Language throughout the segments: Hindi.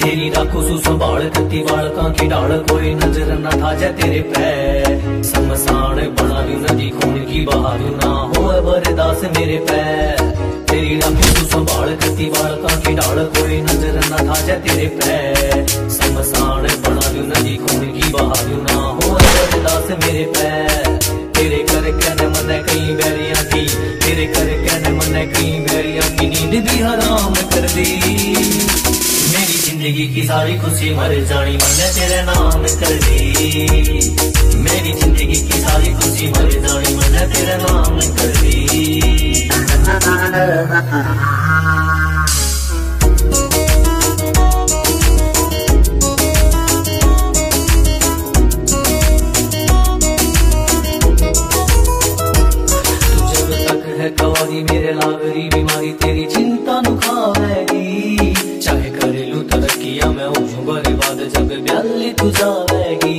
तेरी राखो सु संभाल कती बालका की डाल, कोई नजर न था जा तेरे पे। समसान बना दू नदी खून की बहा दू, ना हो बरदास मेरे पे। तेरी राखो सु संभाल कती बालका की डाल, कोई नजर न था जा तेरे पे। समसान बना दू नदी खून की बहा दू, ना हो बरदास मेरे पे। तेरे कर कहने मने कई बैरिया की, तेरे कर कहने मने कई बैरिया की नींद भी हराम कर दी। मेरी जिंदगी की सारी खुशी मर जानी मैंने तेरे नाम कर दी। मेरी जिंदगी की सारी खुशी मर जानी मैंने तेरे नाम कर दी। कवारी मेरे लागरी बीमारी तेरी चिंता नु खावेगी। चाहे करेलू तरक्कियां मैं हो जाऊं बर्बाद, जग ब्याले तू जावेगी।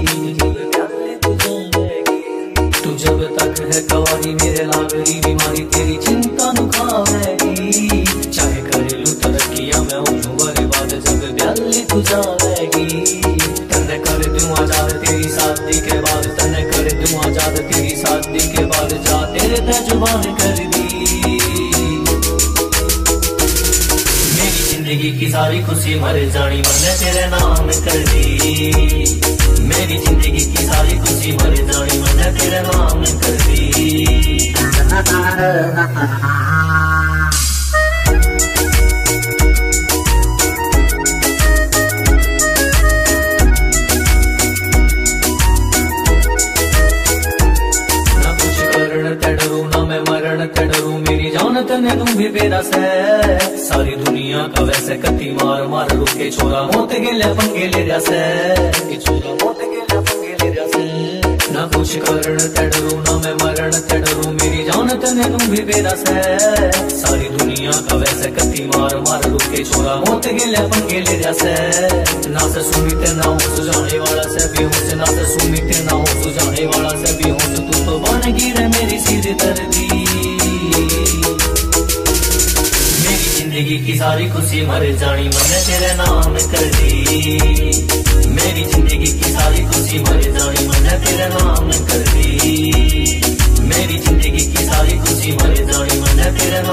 तू जब तक है कवारी मेरे लागरी बीमारी तेरी चिंता नु खावेगी। चाहे करेलू तरक्कियां मैं हो जाऊं बर्बाद, जग ब्याले तू जावेगी। तन्ने कर दूं आजाद तेरी शादी के बाद, तन्ने कर दूं आजाद तेरी शादी के बाद, जा तेरे ते जुबान कर दी। मेरी जिंदगी की सारी खुशी मर जानी मैंने तेरे नाम कर दी। मेरी जिंदगी की सारी खुशी मर जानी मैंने तेरे नाम कर दी। मेरी जान तने तू भी बेरस है। सारी दुनिया का वैसे कती मार मार रुके छोरा मौत गेले पंगे ले रसे। छोरा मौत गेले पंगे ले रसे। ना कुछ करण ते डरू ना मैं मरण ते डरू, मेरी जान तने तू भी बेरस है। सारी दुनिया का वैसे कती मार मार रुके छोरा मौत गेले पंगे ले रसे। ना से सुमीते ना हो सुझाने वाला से बेहोश, ना से सुमीते ना हो सुझाने वाला से बेहोश, तू तो बन गिरे मेरी सिर दर्दी। मेरी जिंदगी की सारी खुशी मर जानी मैंने तेरे नाम कर दी। मेरी जिंदगी की सारी खुशी मर जानी मैंने तेरे नाम कर दी। मेरी जिंदगी की सारी खुशी मर जानी मैंने तेरे नाम